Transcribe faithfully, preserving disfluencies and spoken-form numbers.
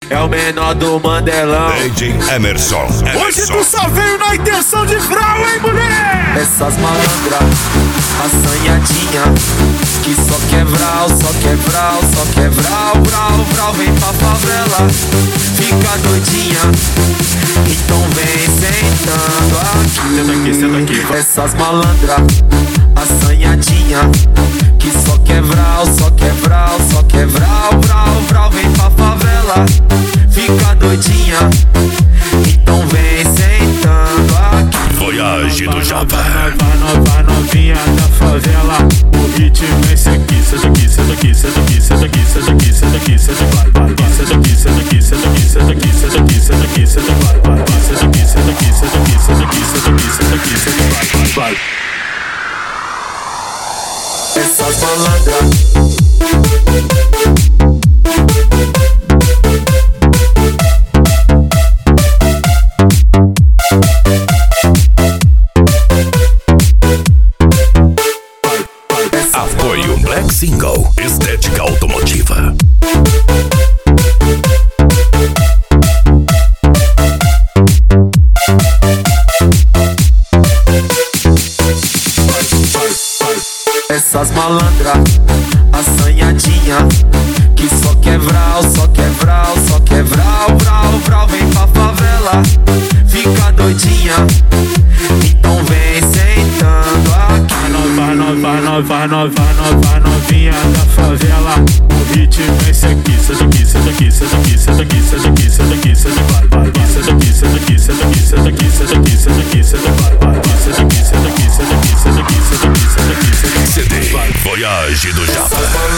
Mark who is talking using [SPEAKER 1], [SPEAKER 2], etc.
[SPEAKER 1] é o menor do Mandelão.
[SPEAKER 2] D J Emerson, Emerson.
[SPEAKER 3] Hoje tu só veio na intenção de frau, hein, mulher?
[SPEAKER 1] Essas malandras, assanhadinha, que só quer vral, só quer vral, só quer vral, vral, vral. Vem pra favela, fica doidinha, então vem sentando aqui.
[SPEAKER 3] Senta aqui, senta aqui.
[SPEAKER 1] Essas malandras, assanhadinha, que só quer vral, só quer vral, só quer vral, vral, vral. Vem pra favela, fica doidinha, então vem sentando aqui.
[SPEAKER 2] Voyage do Japa.
[SPEAKER 3] Nova, nova, novinha da favela. O ritmo é esse aqui. Senta aqui, senta aqui, senta aqui, senta aqui, senta aqui, senta aqui, senta aqui, vai, vai. Senta aqui, senta aqui, senta aqui, senta aqui, senta aqui, senta aqui, senta aqui, vai, vai. Senta aqui, senta aqui, senta aqui, senta aqui, senta aqui, senta aqui, senta aqui, vai, vai.
[SPEAKER 1] Essas malandras,
[SPEAKER 2] Apoio Black Single, estética automotiva.
[SPEAKER 1] essas malandras, assanhadinha, que só quer vral, só quer vral, só quer vral, vral, vral. Vem pra favela, fica doidinha, então vem sentando aqui.
[SPEAKER 3] Nova, nova, nova, nova, nova, novinha da favela. O ritmo é esse aqui. Senta aqui, senta aqui, senta aqui, senta aqui, senta aqui, senta aqui, senta aqui, vai, vai. Senta aqui, senta aqui, senta aqui, senta aqui, senta aqui, senta aqui, senta aqui, vai, vai. Senta aqui, senta aqui, senta aqui, senta aqui, senta aqui, senta aqui, senta aqui,
[SPEAKER 2] C D Voyage do Japa.